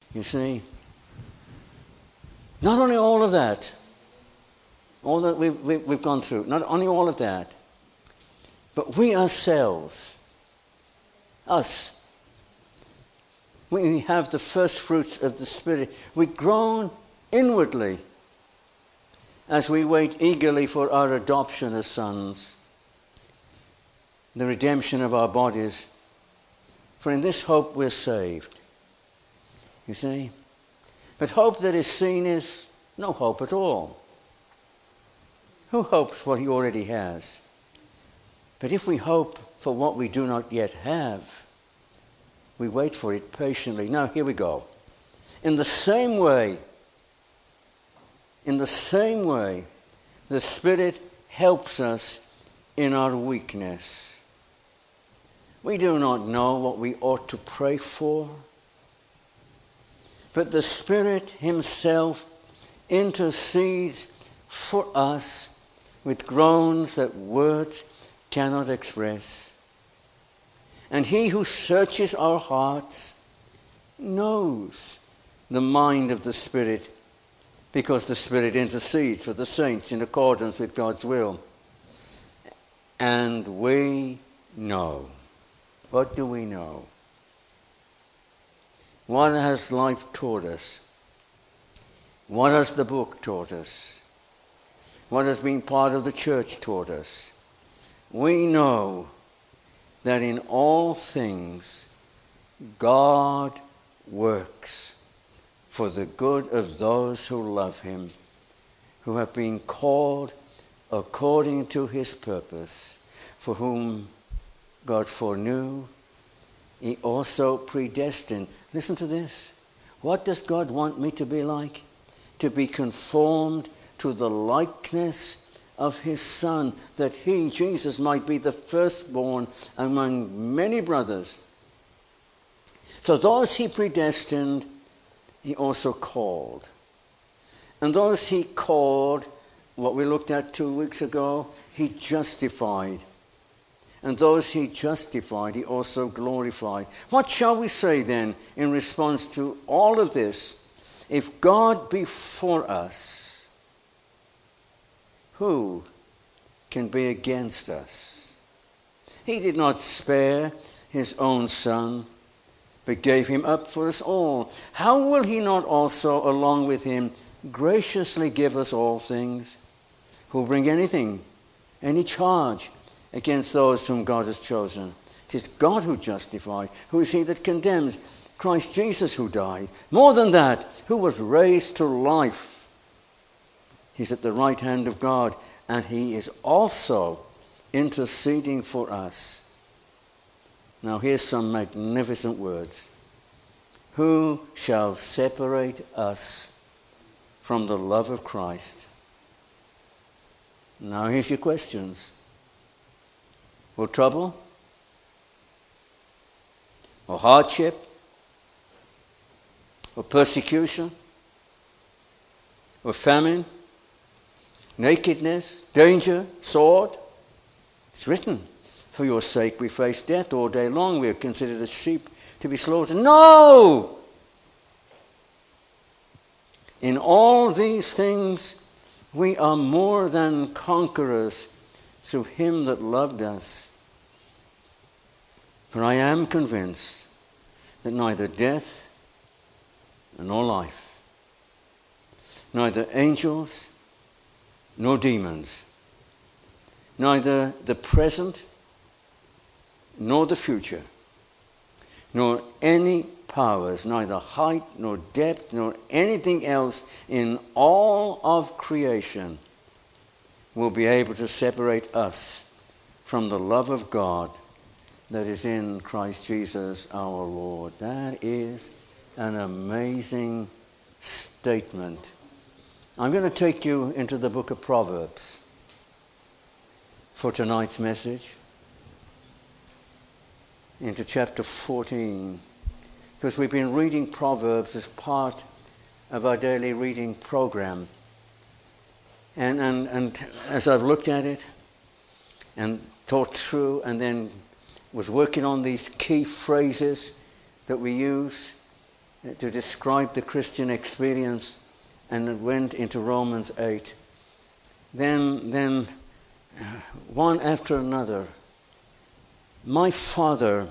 You see? Not only all of that, all that we've gone through, not only all of that, but we ourselves, us, we have the first fruits of the Spirit. We groan inwardly as we wait eagerly for our adoption as sons, the redemption of our bodies. For in this hope we're saved. You see? But hope that is seen is no hope at all. Who hopes what he already has? But if we hope for what we do not yet have, we wait for it patiently. Now, here we go. In the same way, the Spirit helps us in our weakness. We do not know what we ought to pray for, but the Spirit himself intercedes for us with groans that words cannot express. And he who searches our hearts knows the mind of the Spirit, because the Spirit intercedes for the saints in accordance with God's will. And we know. What do we know? What has life taught us? What has the book taught us? What has been part of the church taught us? We know that in all things God works for the good of those who love him, who have been called according to his purpose, for whom God foreknew, he also predestined. Listen to this. What does God want me to be like? To be conformed to the likeness of his Son, that he, Jesus, might be the firstborn among many brothers. So those he predestined, he also called. And those he called, what we looked at 2 weeks ago, he justified. And those he justified, he also glorified. What shall we say then in response to all of this? If God be for us, who can be against us? He did not spare his own Son, but gave him up for us all. How will he not also, along with him, graciously give us all things? Who will bring anything, any charge against those whom God has chosen? It is God who justifies. Who is he that condemns? Christ Jesus, who died. More than that, who was raised to life. He's at the right hand of God, and he is also interceding for us. Now here's some magnificent words. Who shall separate us from the love of Christ? Now here's your questions. Will trouble? Or hardship? Or persecution? Or famine? Nakedness, danger, sword? It's written, for your sake we face death all day long. We are considered as sheep to be slaughtered. No! In all these things we are more than conquerors through him that loved us. For I am convinced that neither death nor life, neither angels nor demons, neither the present nor the future, nor any powers, neither height nor depth nor anything else in all of creation will be able to separate us from the love of God that is in Christ Jesus our Lord. That is an amazing statement. I'm going to take you into the book of Proverbs for tonight's message, into chapter 14, because we've been reading Proverbs as part of our daily reading program. And as I've looked at it and thought through and then was working on these key phrases that we use, to describe the Christian experience, and it went into Romans 8. Then one after another, my father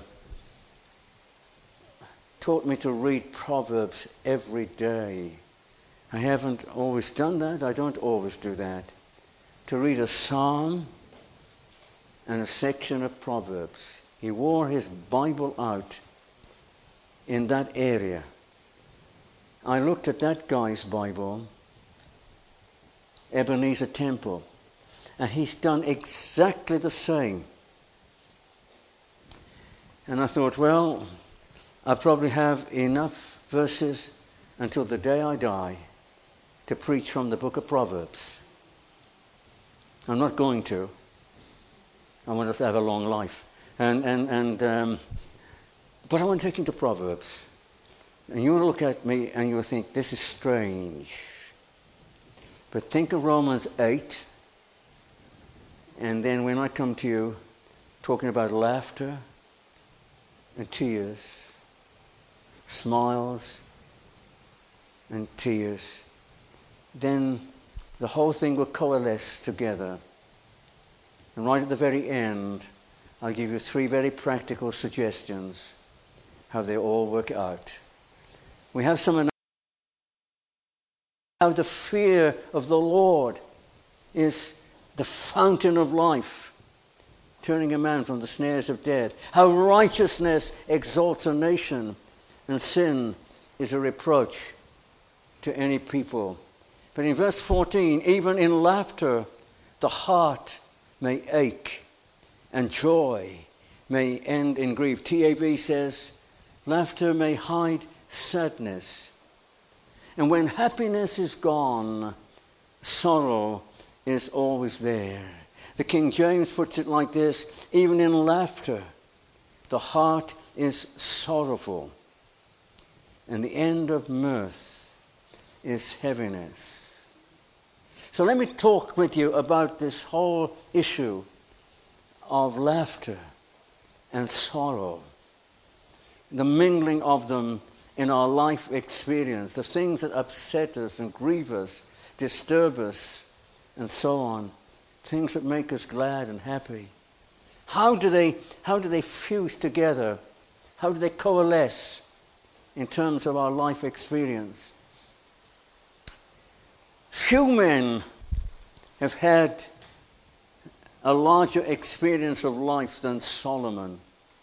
taught me to read Proverbs every day. I haven't always done that. I don't always do that. To read a psalm and a section of Proverbs. He wore his Bible out in that area. I looked at that guy's Bible, Ebenezer Temple, and he's done exactly the same. And I thought, well, I probably have enough verses until the day I die to preach from the book of Proverbs. I'm not going to. I want to have a long life. But I want to take into Proverbs. And you'll look at me and you'll think, this is strange. But think of Romans 8. And then when I come to you talking about laughter and tears, smiles and tears, then the whole thing will coalesce together. And right at the very end, I'll give you 3 very practical suggestions how they all work out. We have how the fear of the Lord is the fountain of life, turning a man from the snares of death. How righteousness exalts a nation, and sin is a reproach to any people. But in verse 14, even in laughter, the heart may ache, and joy may end in grief. TAV says, laughter may hide sadness. And when happiness is gone, sorrow is always there. The King James puts it like this, even in laughter, the heart is sorrowful, and the end of mirth is heaviness. So let me talk with you about this whole issue of laughter and sorrow, the mingling of them in our life experience, the things that upset us and grieve us, disturb us, and so on, things that make us glad and happy. How do they fuse together? How do they coalesce in terms of our life experience? Few men have had a larger experience of life than Solomon.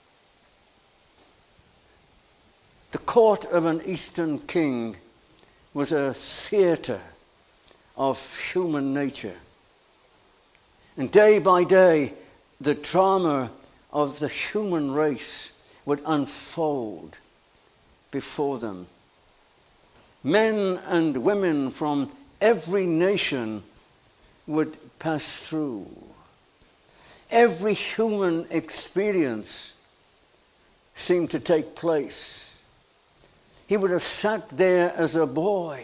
The court of an Eastern king was a theater of human nature. And day by day, the drama of the human race would unfold before them. Men and women from every nation would pass through. Every human experience seemed to take place. He would have sat there as a boy,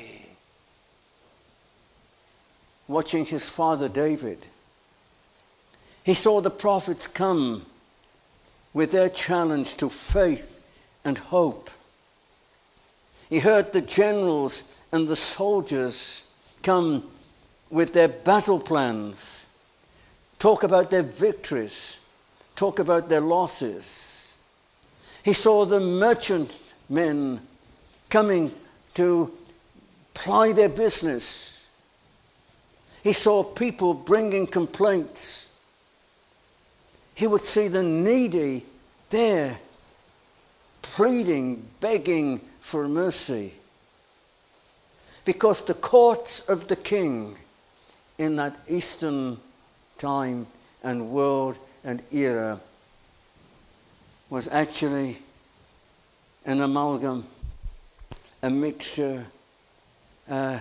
watching his father David. He saw the prophets come with their challenge to faith and hope. He heard the generals and the soldiers come with their battle plans, talk about their victories, talk about their losses. He saw the merchantmen coming to ply their business. He saw people bringing complaints. He would see the needy there, pleading, begging for mercy. Because the court of the king in that Eastern time and world and era was actually an amalgam, a mixture, a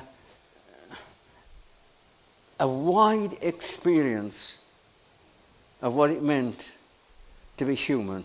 wide experience of what it meant to be human.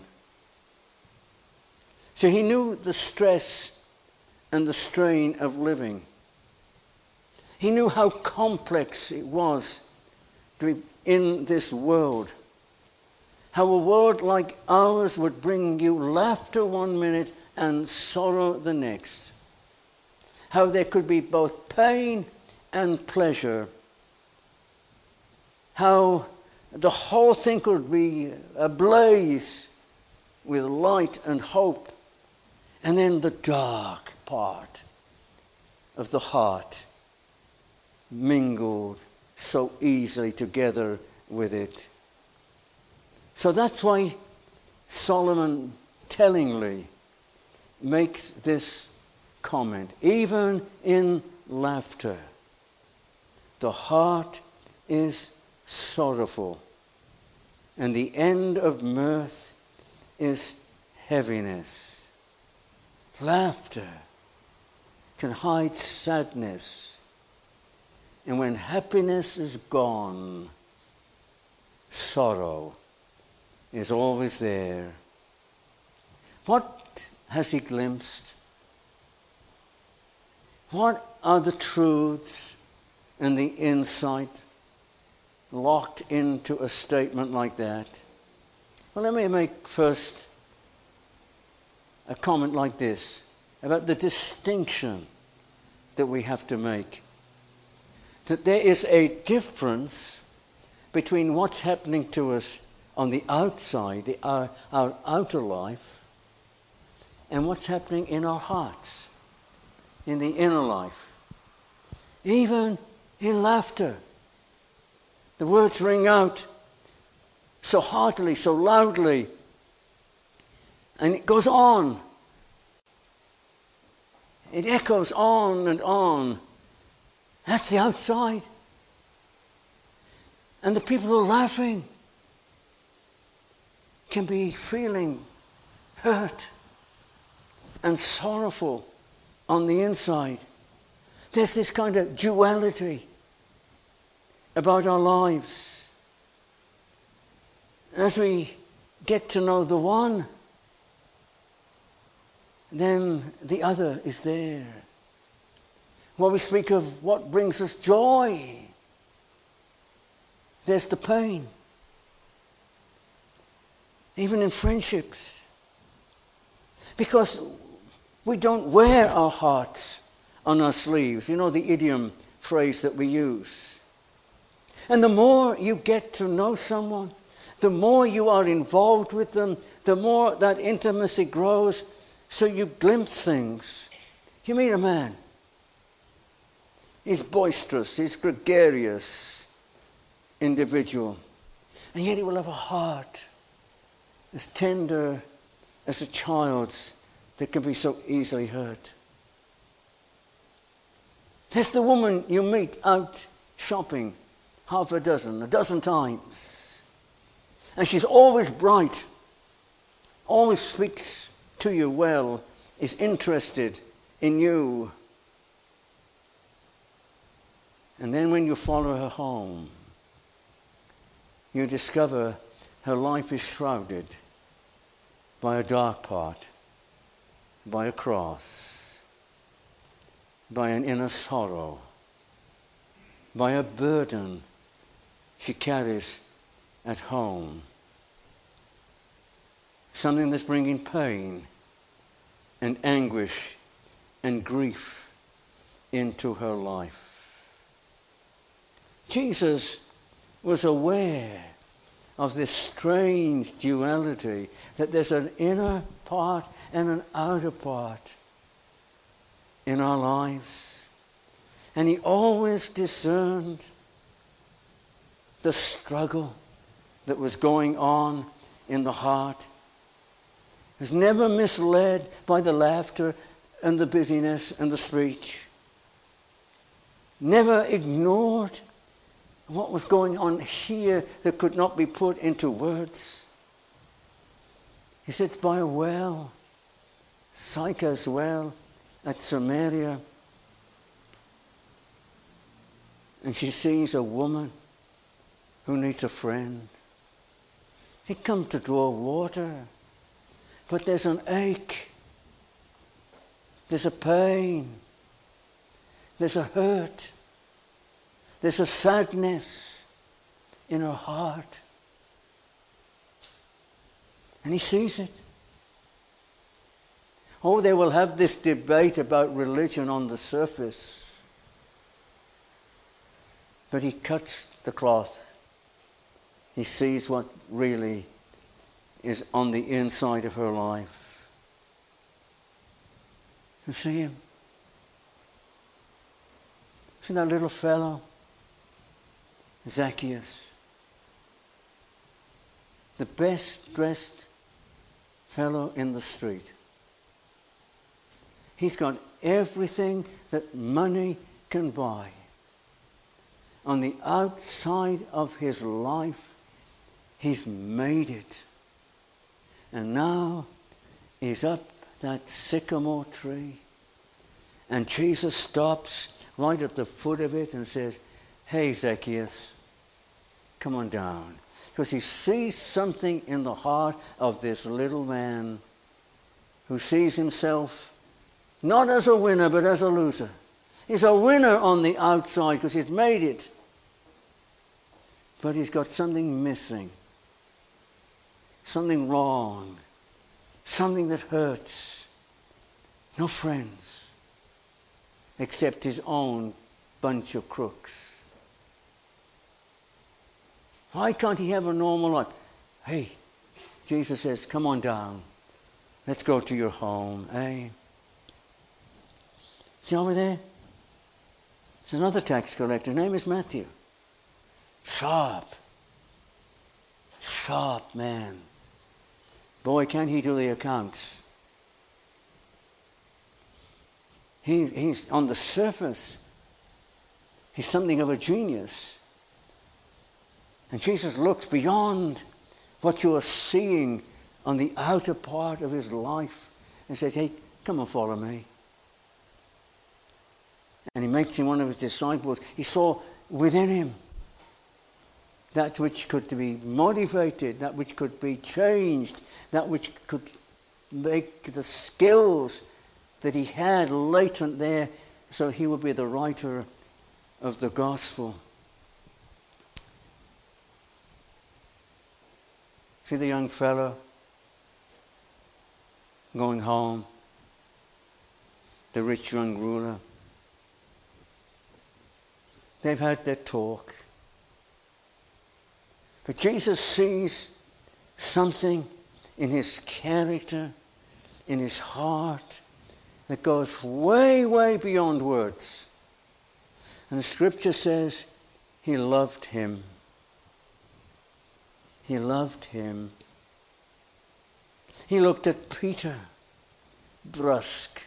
So he knew the stress and the strain of living. He knew how complex it was to be in this world. How a world like ours would bring you laughter one minute and sorrow the next. How there could be both pain and pleasure. How the whole thing could be ablaze with light and hope. And then the dark part of the heart mingled so easily together with it. So that's why Solomon tellingly makes this comment. Even in laughter, the heart is sorrowful, and the end of mirth is heaviness. Laughter can hide sadness, and when happiness is gone, sorrow is always there. What has he glimpsed? What are the truths and the insight locked into a statement like that? Well, let me make first a comment like this about the distinction that we have to make. That there is a difference between what's happening to us on the outside, our outer life, and what's happening in our hearts, in the inner life. Even in laughter, the words ring out so heartily, so loudly, and it goes on. It echoes on and on. That's the outside. And the people who are laughing can be feeling hurt and sorrowful on the inside. There's this kind of duality about our lives. As we get to know the one, then the other is there. When we speak of what brings us joy, there's the pain. Even in friendships. Because we don't wear our hearts on our sleeves. You know the idiom phrase that we use. And the more you get to know someone, the more you are involved with them, the more that intimacy grows, so you glimpse things. You meet a man. He's boisterous, he's gregarious individual. And yet he will have a heart as tender as a child's that can be so easily hurt. There's the woman you meet out shopping half a dozen times. And she's always bright, always speaks to you well, is interested in you. And then when you follow her home, you discover her life is shrouded by a dark part, by a cross, by an inner sorrow, by a burden she carries at home. Something that's bringing pain and anguish and grief into her life. Jesus was aware of this strange duality, that there's an inner part and an outer part in our lives. And he always discerned the struggle that was going on in the heart. He was never misled by the laughter and the busyness and the speech. Never ignored what was going on here that could not be put into words. He sits by a well, Sychar's well at Samaria, and she sees a woman who needs a friend. They come to draw water, but there's an ache, there's a pain, there's a hurt, there's a sadness in her heart. And he sees it. Oh, they will have this debate about religion on the surface. But he cuts the cloth. He sees what really is on the inside of her life. You see him? See that little fellow? Zacchaeus. The best dressed fellow in the street. He's got everything that money can buy. On the outside of his life, he's made it. And now he's up that sycamore tree. And Jesus stops right at the foot of it and says, "Hey, Zacchaeus, come on down." Because he sees something in the heart of this little man who sees himself not as a winner, but as a loser. He's a winner on the outside because he's made it. But he's got something missing. Something wrong. Something that hurts. No friends. Except his own bunch of crooks. Why can't he have a normal life? Hey, Jesus says, "Come on down. Let's go to your home." Hey. See over there? It's another tax collector. His name is Matthew. Sharp man. Boy, can he do the accounts. He's on the surface. He's something of a genius. And Jesus looks beyond what you are seeing on the outer part of his life and says, "Hey, come and follow me." And he makes him one of his disciples. He saw within him that which could be motivated, that which could be changed, that which could make the skills that he had latent there so he would be the writer of the gospel. See the young fellow going home, the rich young ruler. They've had their talk. But Jesus sees something in his character, in his heart, that goes way, way beyond words. And the scripture says he loved him. He loved him. He looked at Peter, brusque,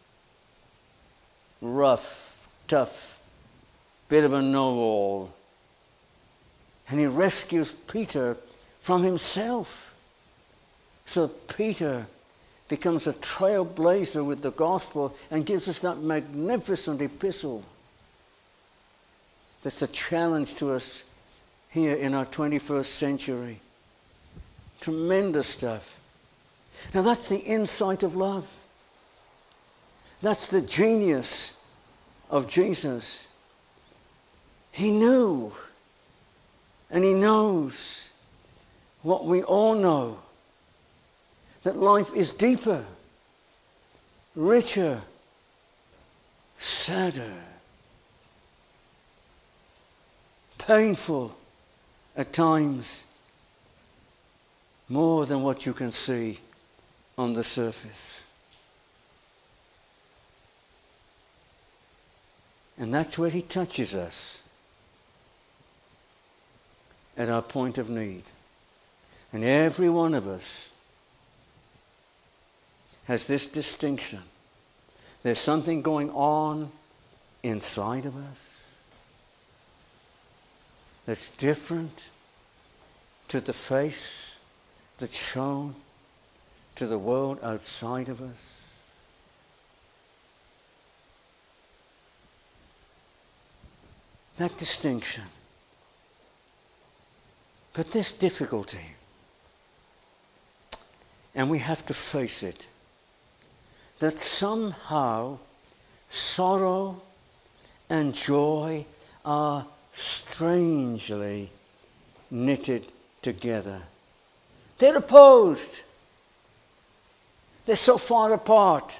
rough, tough, bit of a know-all. And he rescues Peter from himself. So Peter becomes a trailblazer with the gospel and gives us that magnificent epistle that's a challenge to us here in our 21st century. Tremendous stuff. Now that's the insight of love. That's the genius of Jesus. He knew, and he knows what we all know, that life is deeper, richer, sadder, painful at times, more than what you can see on the surface. And that's where he touches us, at our point of need. And every one of us has this distinction. There's something going on inside of us that's different to the face that's shown to the world outside of us. That distinction. But this difficulty, and we have to face it, that somehow sorrow and joy are strangely knitted together. They're opposed. They're so far apart.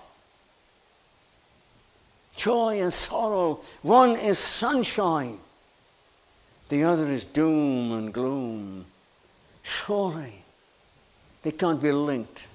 Joy and sorrow. One is sunshine. The other is doom and gloom. Surely they can't be linked.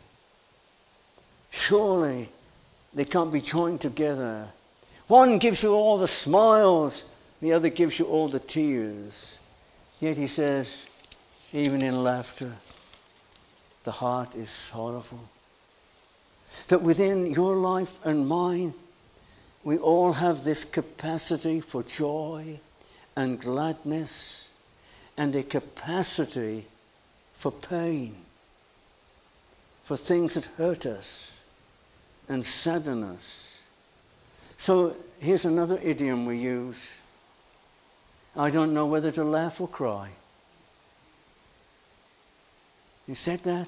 Surely they can't be joined together. One gives you all the smiles, the other gives you all the tears. Yet he says, even in laughter, the heart is sorrowful. That within your life and mine, we all have this capacity for joy and gladness and a capacity for pain, for things that hurt us and sadden us. So here's another idiom we use. I don't know whether to laugh or cry. You said that?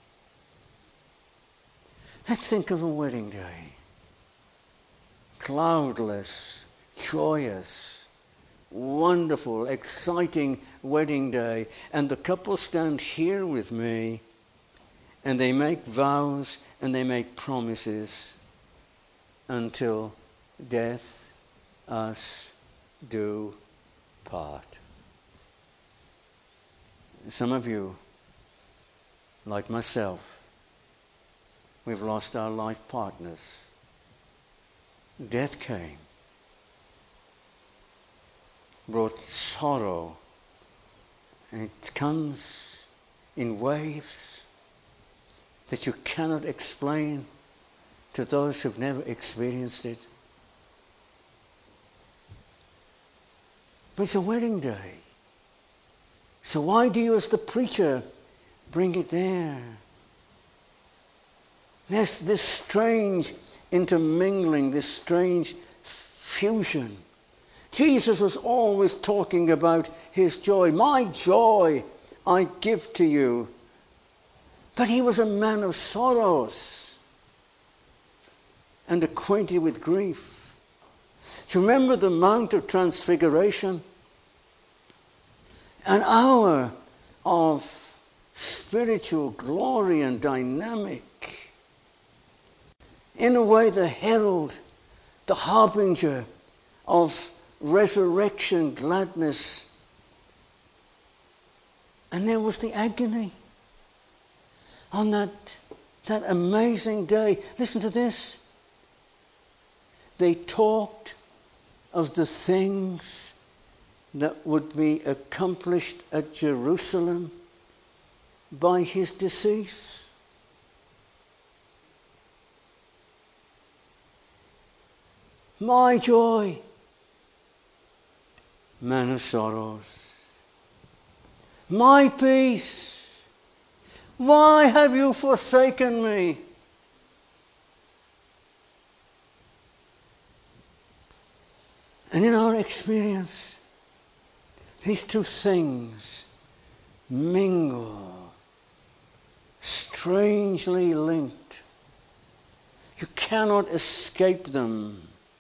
Let's think of a wedding day. Cloudless, joyous, wonderful, exciting wedding day. And the couple stand here with me and they make vows and they make promises until death us do part. Some of you, like myself, we've lost our life partners. Death came, brought sorrow, and it comes in waves that you cannot explain to those who've never experienced it. But it's a wedding day. So why do you as the preacher bring it there? There's this strange intermingling, this strange fusion. Jesus was always talking about his joy. My joy I give to you. But he was a man of sorrows and acquainted with grief. Do you remember the Mount of Transfiguration? An hour of spiritual glory and dynamic. In a way, the herald, the harbinger of resurrection gladness. And there was the agony on that amazing day. Listen to this. They talked of the things that would be accomplished at Jerusalem by his decease. My joy, man of sorrows. My peace, why have you forsaken me? And in our experience, these two things mingle, strangely linked. You cannot escape them.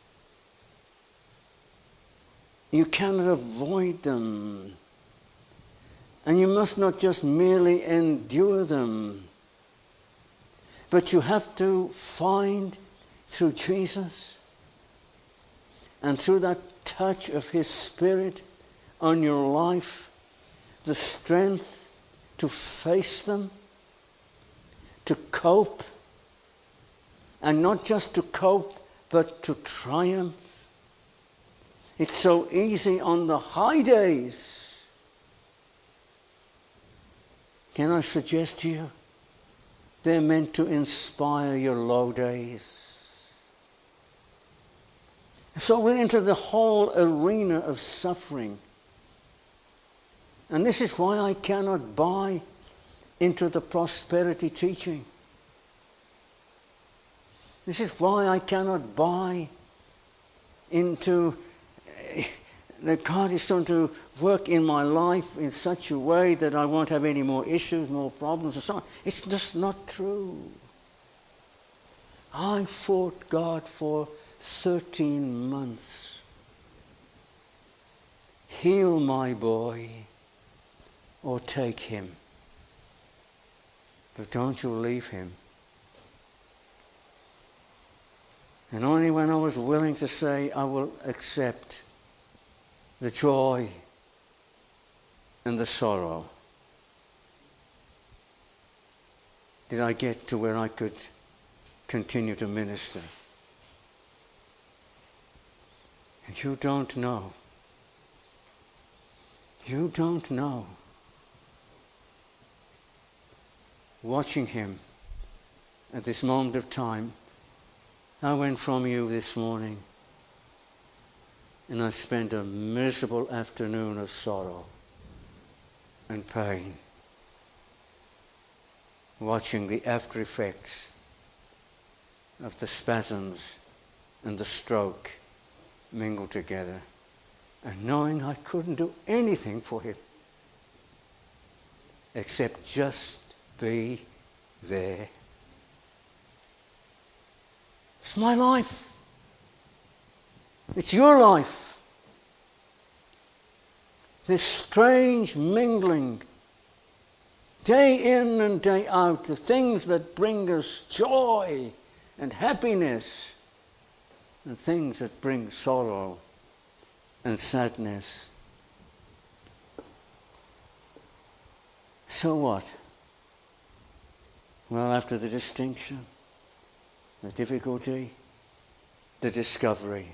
You cannot avoid them. And you must not just merely endure them, but you have to find through Jesus and through that touch of his Spirit on your life the strength to face them, to cope, and not just to cope, but to triumph. It's so easy on the high days. Can I suggest to you, they're meant to inspire your low days. So we're into the whole arena of suffering. And this is why I cannot buy into the prosperity teaching. This is why I cannot buy into that God is going to work in my life in such a way that I won't have any more issues, more problems, and so on. It's just not true. I fought God for 13 months. Heal my boy or take him. But don't you leave him. And only when I was willing to say, I will accept the joy and the sorrow, did I get to where I could continue to minister. And you don't know. You don't know. Watching him at this moment of time, I went from you this morning and I spent a miserable afternoon of sorrow and pain, watching the after effects of the spasms and the stroke mingle together, and knowing I couldn't do anything for him except just be there. It's my life. It's your life. This strange mingling, day in and day out, the things that bring us joy and happiness, and things that bring sorrow and sadness. So what? Well, after the distinction, the difficulty, the discovery.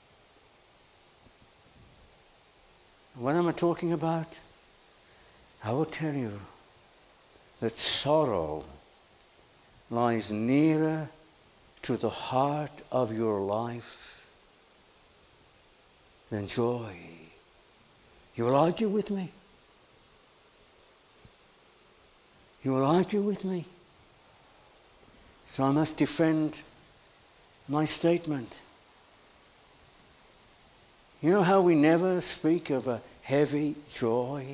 What am I talking about? I will tell you that sorrow lies nearer to the heart of your life than joy. You will argue with me? You will argue with me? So I must defend my statement. You know how we never speak of a heavy joy?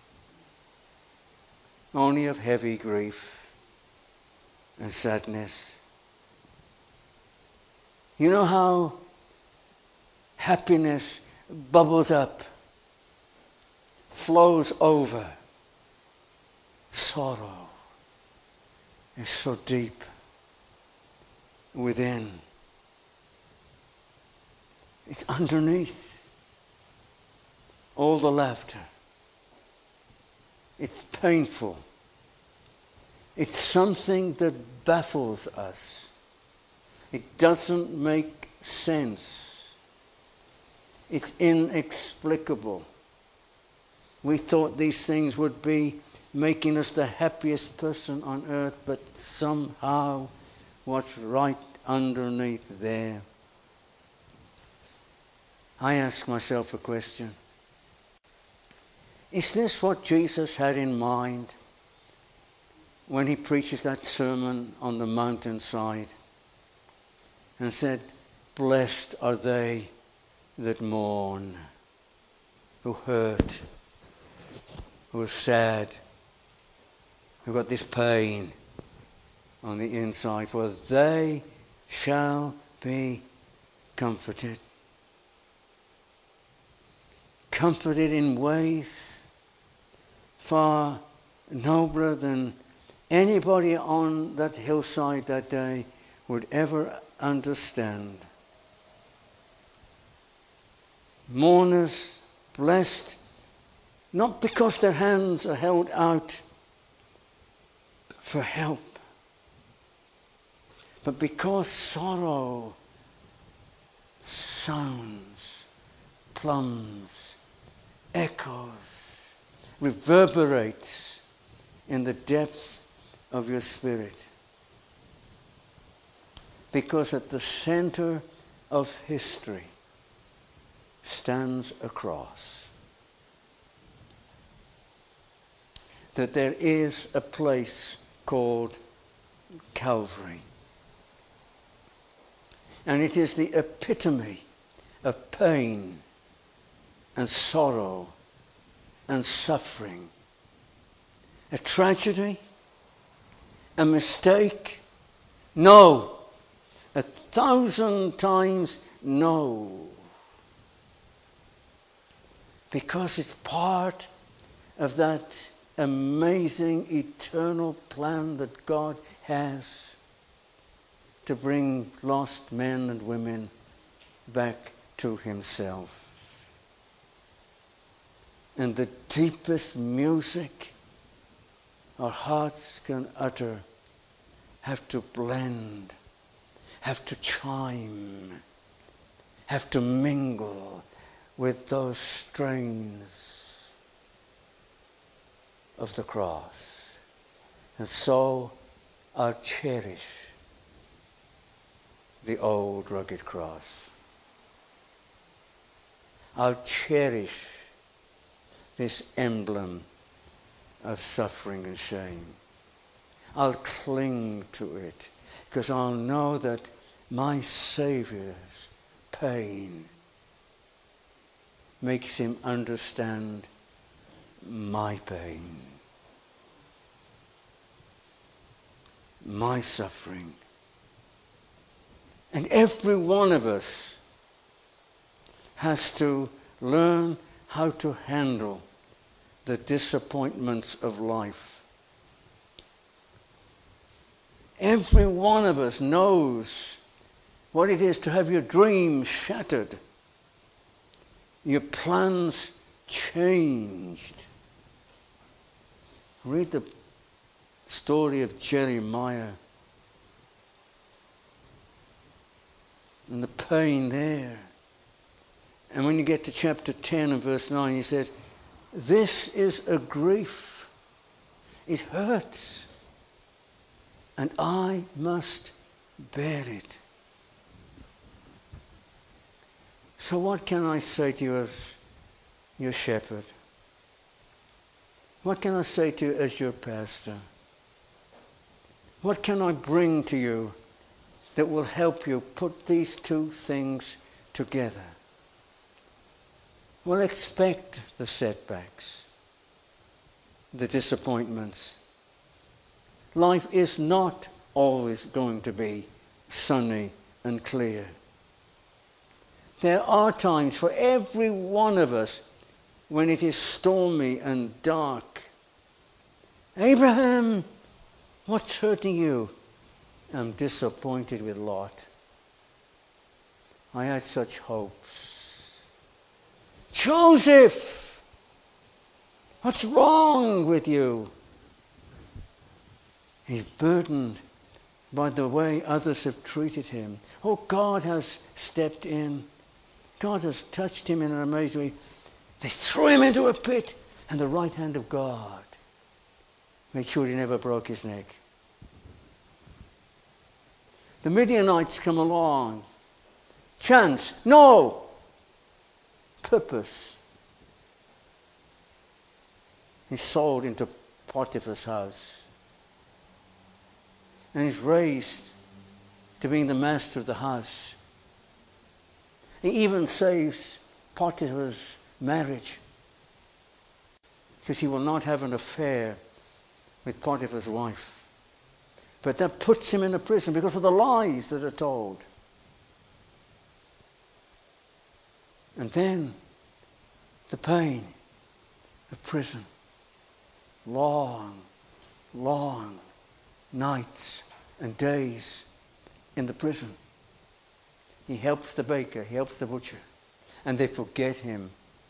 Only of heavy grief and sadness. You know how happiness bubbles up, flows over. Sorrow is so deep within. It's underneath all the laughter. It's painful. It's something that baffles us. It doesn't make sense. It's inexplicable. We thought these things would be making us the happiest person on earth, but somehow what's right underneath there? I ask myself a question. Is this what Jesus had in mind when he preaches that sermon on the mountainside and said, "Blessed are they that mourn, who hurt, who are sad, who got this pain on the inside, for they shall be comforted." Comforted in ways far nobler than anybody on that hillside that day would ever understand. Mourners blessed, not because their hands are held out for help, but because sorrow sounds, plums, echoes, reverberates in the depths of your spirit. Because at the center of history stands a cross. That there is a place called Calvary. And it is the epitome of pain and sorrow and suffering. A tragedy? A mistake? No. 1,000 times no. Because it's part of that amazing eternal plan that God has to bring lost men and women back to himself. And the deepest music our hearts can utter have to blend, have to chime, have to mingle with those strains of the cross. And so I'll cherish the old rugged cross. I'll cherish this emblem of suffering and shame. I'll cling to it because I'll know that my Saviour's pain makes him understand my pain, my suffering. And every one of us has to learn how to handle the disappointments of life. Every one of us knows what it is to have your dreams shattered, your plans changed. Read the story of Jeremiah and the pain there. And when you get to chapter 10 and verse 9, he said, this is a grief. It hurts. And I must bear it. So what can I say to you as your shepherd? What can I say to you as your pastor? What can I bring to you that will help you put these two things together? Well, expect the setbacks, the disappointments. Life is not always going to be sunny and clear. There are times for every one of us when it is stormy and dark. Abraham, what's hurting you? I'm disappointed with Lot. I had such hopes. Joseph, what's wrong with you? He's burdened by the way others have treated him. Oh, God has stepped in. God has touched him in an amazing way. They threw him into a pit, and the right hand of God made sure he never broke his neck. The Midianites come along. Chance? No. Purpose. He's sold into Potiphar's house. And he's raised to being the master of the house. He even saves Potiphar's marriage because he will not have an affair with Potiphar's wife. But that puts him in a prison because of the lies that are told. And then the pain of prison. Long, long nights and days in the prison. He helps the baker, he helps the butcher, and they forget him.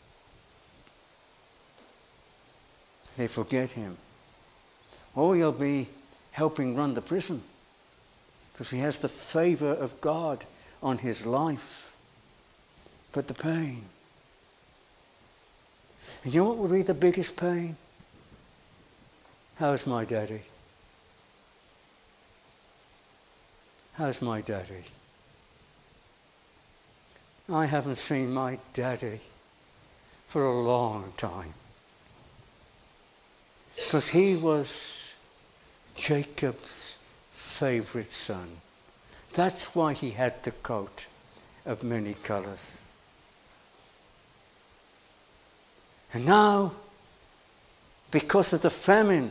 They forget him. Oh, he'll be helping run the prison because he has the favor of God on his life. But the pain. And you know what would be the biggest pain? How's my daddy? How's my daddy? I haven't seen my daddy for a long time. Because he was Jacob's favorite son. That's why he had the coat of many colors. And now, because of the famine,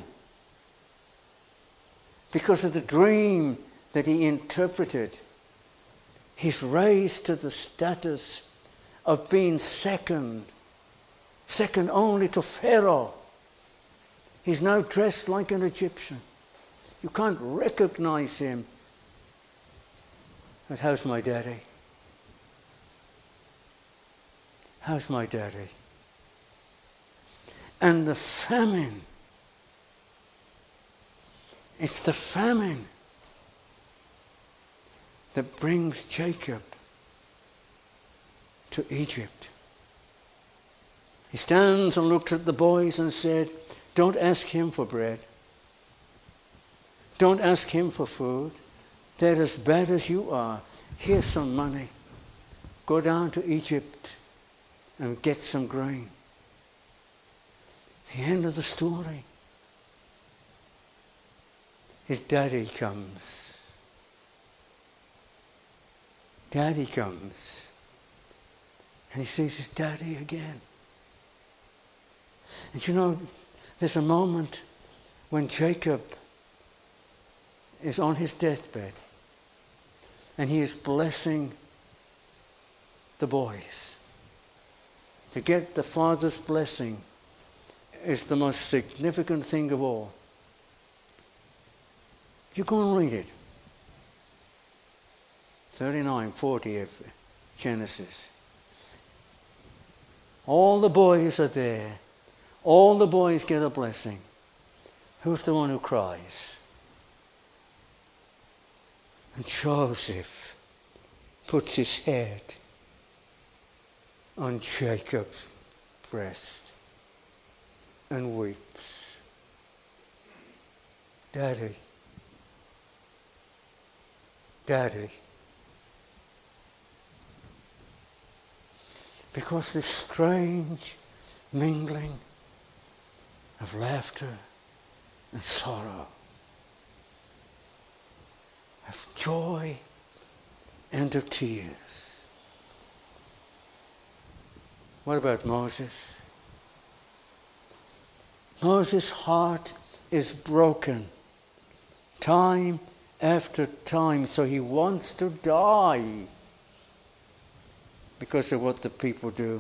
because of the dream that he interpreted, he's raised to the status of being second only to Pharaoh. He's now dressed like an Egyptian. You can't recognize him But how's my daddy? How's my daddy? And the famine. It's the famine that brings Jacob to Egypt. He stands and looks at the boys and said, don't ask him for bread. Don't ask him for food. They're as bad as you are. Here's some money. Go down to Egypt and get some grain. The end of the story. His daddy comes. Daddy comes. And he sees his daddy again. And you know, there's a moment when Jacob is on his deathbed and he is blessing the boys. To get the father's blessing is the most significant thing of all. You go and read it. 39:40 of Genesis. All the boys are there. All the boys get a blessing. Who's the one who cries? And Joseph puts his head on Jacob's breast and weeps. Daddy, Daddy. Because this strange mingling of laughter and sorrow, of joy and of tears. What about Moses? Moses' heart is broken time after time, so he wants to die because of what the people do.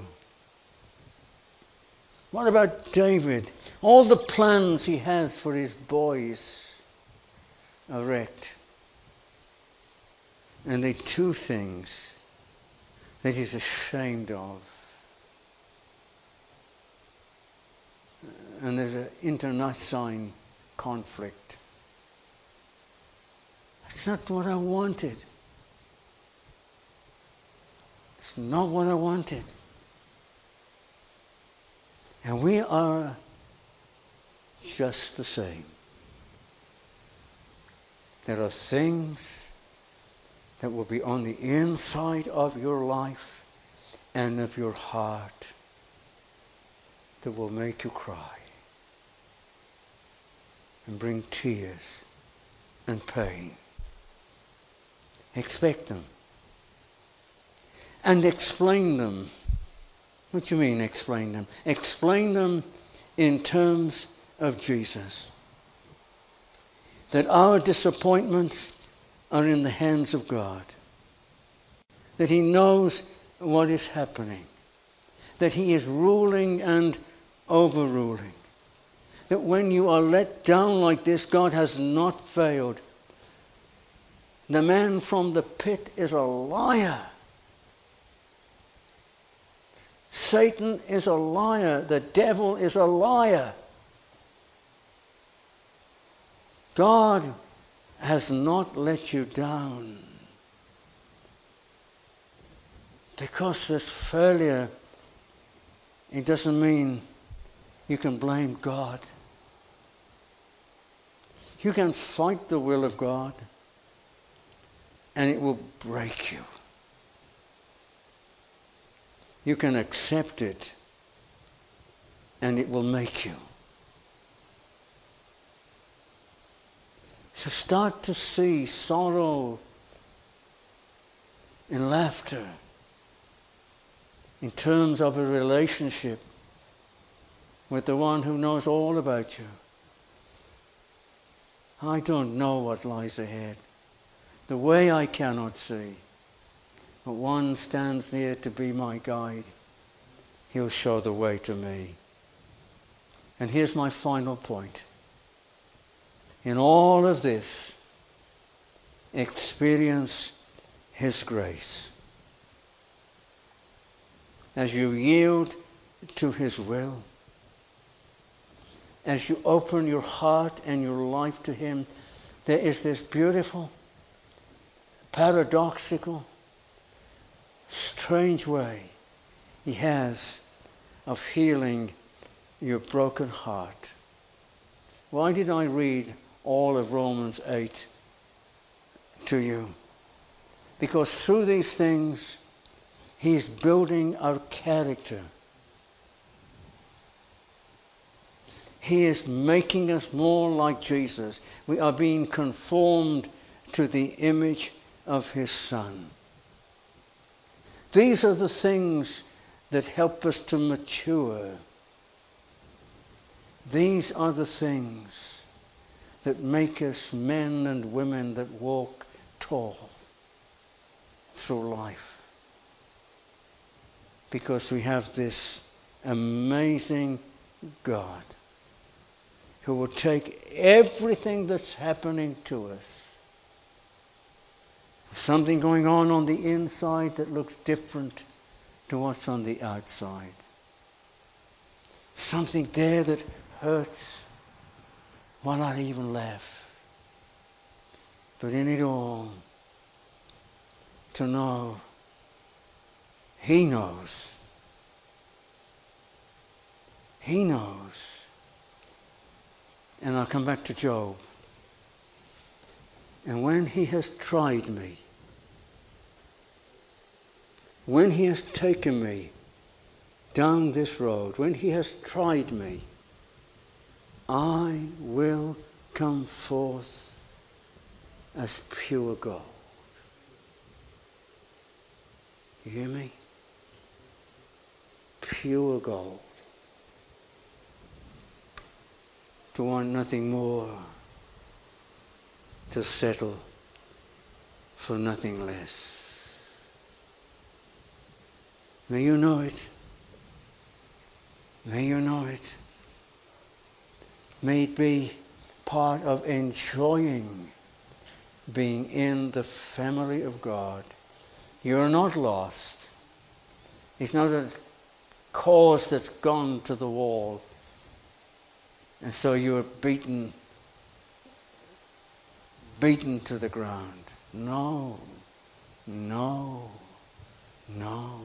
What about David? All the plans he has for his boys are wrecked. And they do things that he's ashamed of. And there's an internecine conflict. It's not what I wanted. It's not what I wanted. And we are just the same. There are things that will be on the inside of your life and of your heart that will make you cry and bring tears and pain. Expect them. And explain them. What do you mean explain them? Explain them in terms of Jesus. That our disappointments are in the hands of God. That He knows what is happening. That He is ruling and overruling. That when you are let down like this, God has not failed. The man from the pit is a liar. Satan is a liar. The devil is a liar. God has not let you down. Because there's failure, it doesn't mean you can blame God. You can fight the will of God, and it will break you. You can accept it, and it will make you. So start to see sorrow and laughter in terms of a relationship with the one who knows all about you. I don't know what lies ahead. The way I cannot see. But one stands near to be my guide. He'll show the way to me. And here's my final point. In all of this, experience His grace. As you yield to His will, as you open your heart and your life to Him, there is this beautiful, paradoxical, strange way He has of healing your broken heart. Why did I read all of Romans 8 to you? Because through these things, He's building our character. He is making us more like Jesus. We are being conformed to the image of His Son. These are the things that help us to mature. These are the things that make us men and women that walk tall through life. Because we have this amazing God who will take everything that's happening to us, something going on the inside that looks different to what's on the outside, something there that hurts, why not even laugh? But in it all, to know He knows. He knows. And I'll come back to Job. And when he has tried me, when he has taken me down this road, when he has tried me, I will come forth as pure gold. You hear me? Pure gold. To want nothing more, to settle for nothing less. May you know it. May you know it. May it be part of enjoying being in the family of God. You're not lost. It's not a cause that's gone to the wall. And so you're beaten to the ground. No, no, no.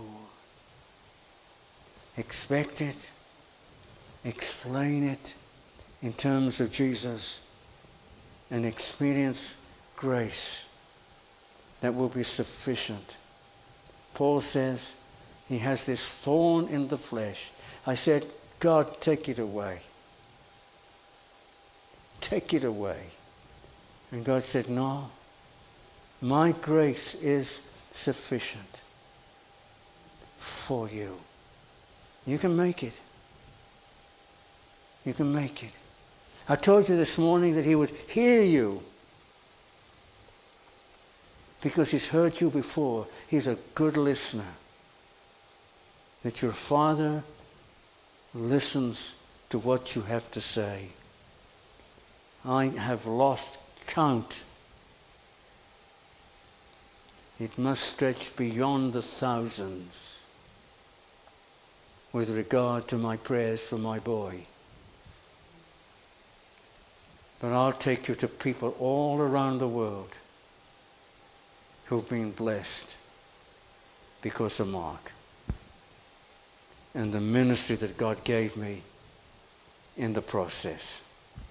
Expect it. Explain it in terms of Jesus and experience grace that will be sufficient. Paul says he has this thorn in the flesh. I said, God, take it away. Take it away. And God said, no, my grace is sufficient for you. You can make it. You can make it. I told you this morning that He would hear you because He's heard you before. He's a good listener. That your Father listens to what you have to say. I have lost count. It must stretch beyond the thousands with regard to my prayers for my boy. But I'll take you to people all around the world who've been blessed because of Mark and the ministry that God gave me in the process.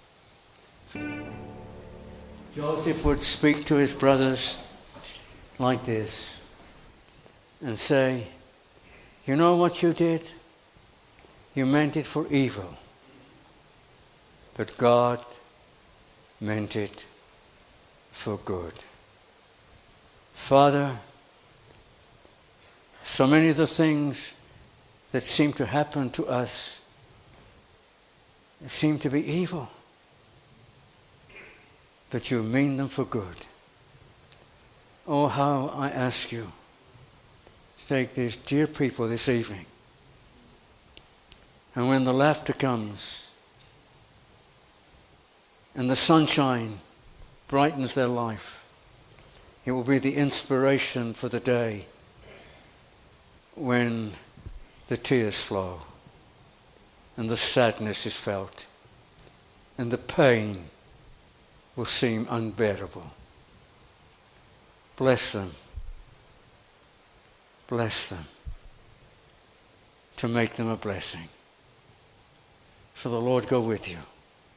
Joseph would speak to his brothers like this and say, you know what you did? You meant it for evil. But God meant it for good. Father, so many of the things that seem to happen to us seem to be evil. But you mean them for good. Oh, how I ask you to take these dear people this evening, and when the laughter comes and the sunshine brightens their life, It will be the inspiration for the day when the tears flow and the sadness is felt and the pain will seem unbearable. Bless them. Bless them to make them a blessing. So the Lord go with you.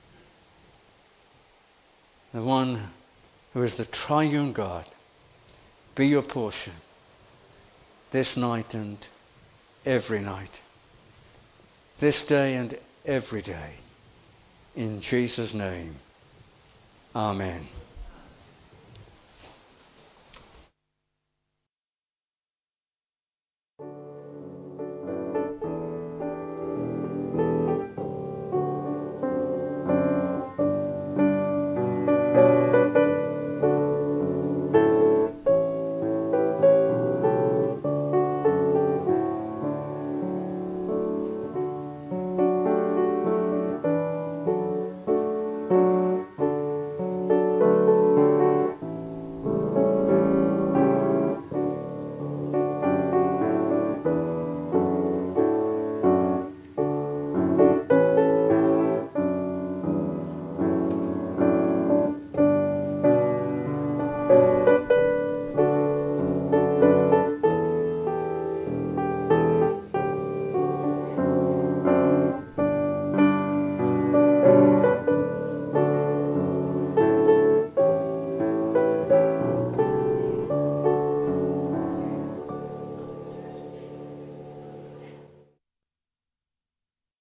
The one who is the triune God be your portion this night and every night, this day and every day. In Jesus' name, amen.